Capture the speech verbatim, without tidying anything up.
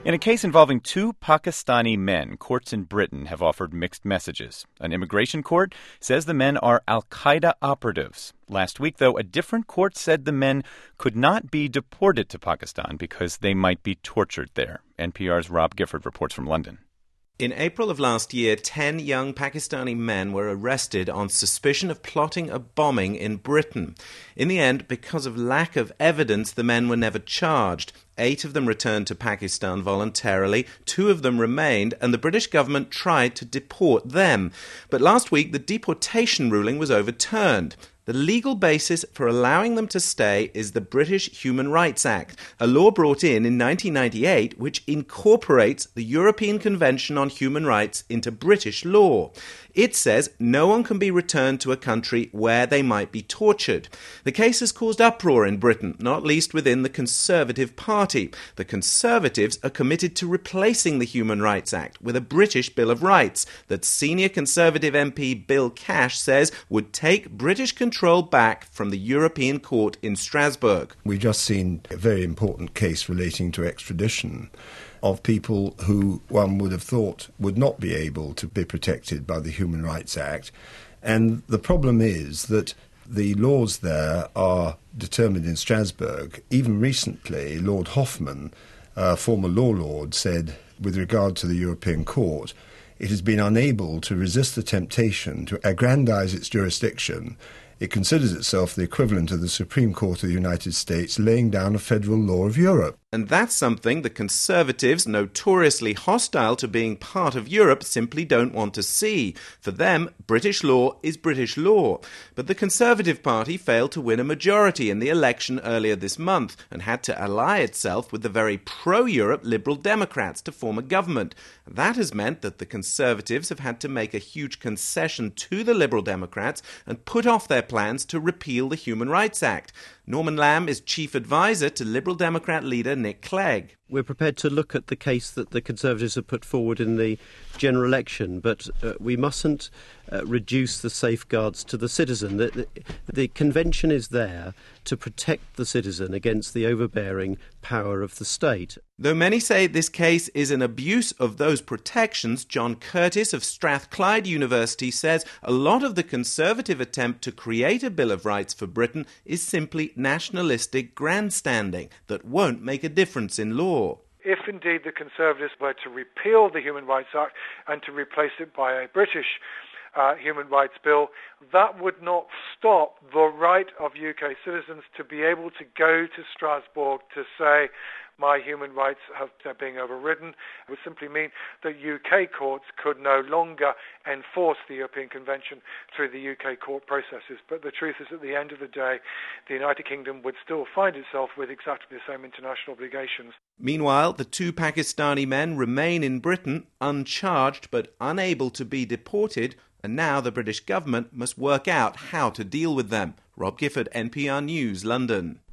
In a case involving two Pakistani men, courts in Britain have offered mixed messages. An immigration court says the men are al-Qaeda operatives. Last week, though, a different court said the men could not be deported to Pakistan because they might be tortured there. N P R's Rob Gifford reports from London. In April of last year, ten young Pakistani men were arrested on suspicion of plotting a bombing in Britain. In the end, because of lack of evidence, the men were never charged. Eight of them returned to Pakistan voluntarily, two of them remained, and the British government tried to deport them. But last week, the deportation ruling was overturned. The legal basis for allowing them to stay is the British Human Rights Act, a law brought in in nineteen ninety-eight which incorporates the European Convention on Human Rights into British law. It says no one can be returned to a country where they might be tortured. The case has caused uproar in Britain, not least within the Conservative Party. The Conservatives are committed to replacing the Human Rights Act with a British Bill of Rights that senior Conservative M P Bill Cash says would take British control back from the European Court in Strasbourg. We've just seen a very important case relating to extradition of people who one would have thought would not be able to be protected by the Human Rights Act. And the problem is that the laws there are determined in Strasbourg. Even recently, Lord Hoffman, a former law lord, said, with regard to the European Court, it has been unable to resist the temptation to aggrandize its jurisdiction. It considers itself the equivalent of the Supreme Court of the United States laying down a federal law of Europe. And that's something the Conservatives, notoriously hostile to being part of Europe, simply don't want to see. For them, British law is British law. But the Conservative Party failed to win a majority in the election earlier this month and had to ally itself with the very pro-Europe Liberal Democrats to form a government. That has meant that the Conservatives have had to make a huge concession to the Liberal Democrats and put off their plans to repeal the Human Rights Act. Norman Lamb is chief advisor to Liberal Democrat leader Nick Clegg. We're prepared to look at the case that the Conservatives have put forward in the general election, but uh, we mustn't uh, reduce the safeguards to the citizen. The, the, the convention is there to protect the citizen against the overbearing power of the state. Though many say this case is an abuse of those protections, John Curtis of Strathclyde University says a lot of the Conservative attempt to create a Bill of Rights for Britain is simply nationalistic grandstanding that won't make a difference in law. If indeed the Conservatives were to repeal the Human Rights Act and to replace it by a British uh, human rights bill, that would not stop the right of U K citizens to be able to go to Strasbourg to say, my human rights have, are being overridden. It would simply mean that U K courts could no longer enforce the European Convention through the U K court processes. But the truth is, at the end of the day, the United Kingdom would still find itself with exactly the same international obligations. Meanwhile, the two Pakistani men remain in Britain, uncharged but unable to be deported, and now the British government must work out how to deal with them. Rob Gifford, N P R News, London.